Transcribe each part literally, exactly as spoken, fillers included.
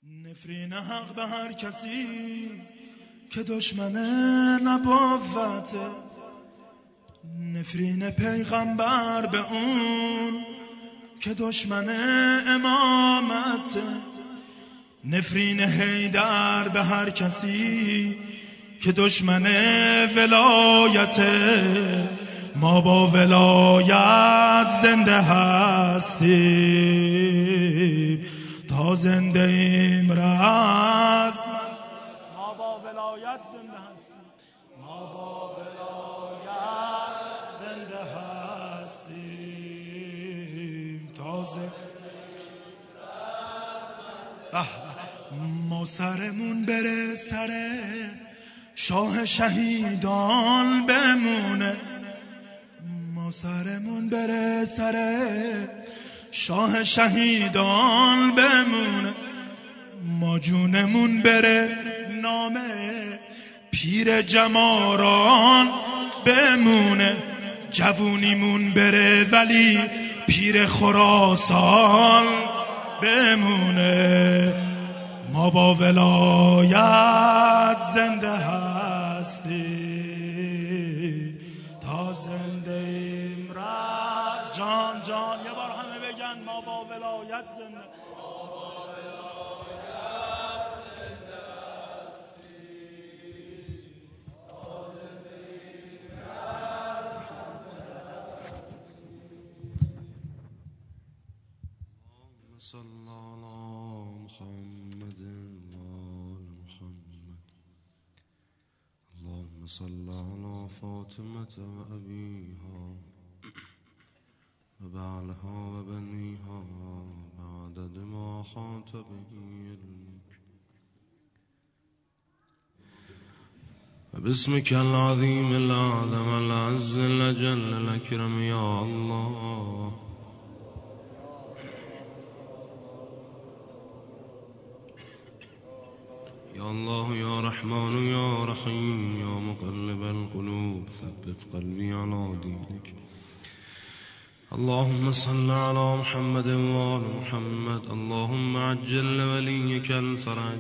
نفرین حق به هر کسی که دشمن نبوته، نفرین پیغمبر به اون که دشمن امامته، نفرین حیدر به هر کسی که دشمن ولایته. ما با ولایت زنده هستیم تا زنده ایم رزم. ما با ولایت زنده هستیم، ما با ولایت زنده هستیم تا زنده ایم. ما سرمون بره سر شاه شهیدان بمونه، ما سرمون بره سر شاه شهیدان بمونه، ما جونمون بره نام پیر جماران بمونه، جوونیمون بره ولی پیر خراسان بمونه. ما با ولایت زنده هستیم تا زنده ایم را جان جان. یه بار همه بگن ما با ولایت زنده، ما با ولایت زنده هستیم تا زنده ایم را. صلی الله محمد وآل محمد. اللهم صل على فاطمة وأبيها وبعلها وبنيها بعدد ما أحاط به علمك. وباسمك العظيم الأعظم العز الأجل الأكرم يا الله. يا الله يا رحمن يا رحيم يا مقلب القلوب ثبت قلبي على دينك. اللهم صل على محمد وآل محمد. اللهم عجل لوليك الفرج،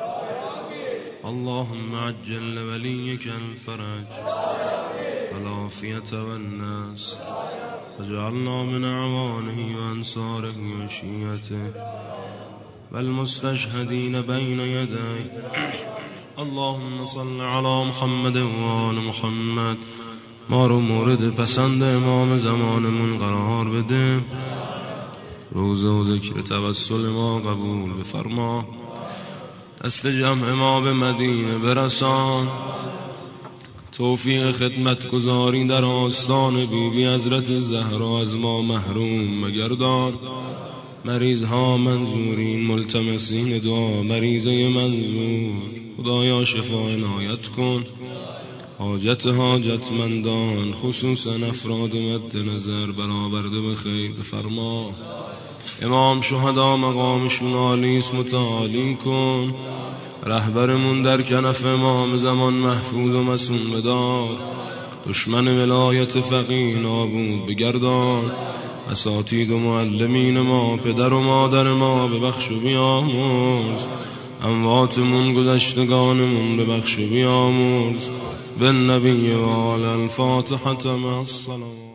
اللهم عجل لوليك الفرج والعافية والناس، واجعلنا من أعوانه وأنصاره وشيعته والمستشهدين بين يديه. اللهم صل على محمد وآل محمد. ما رو مورد پسند امام زمانمون قرار بده، روزه و ذکر توسل ما قبول بفرما، دست جمع ما به مدینه برسان، توفیق خدمت گزاری در آستان بی بی حضرت زهرا از ما محروم مگردان. مریض ها منظورین ملتمسین دعا، مریضه منظور خدایا شفا عنایت کن. حاجت حاجتمندان خصوصا افراد مد نظر برآورده به خیر بفرما. امام شهدا مقامشون عالیست متعالی کن. رهبرمون در کنف امام زمان محفوظ و مسون بدار. دشمن ولایت فقیه نابود بگردان. اساتید و معلمین ما، پدر و مادر ما ببخش و بیامرز. امواتمون گذشتگانمون ببخش و بیامرز. بالنبی و آل الفاتحة مع الصلوات.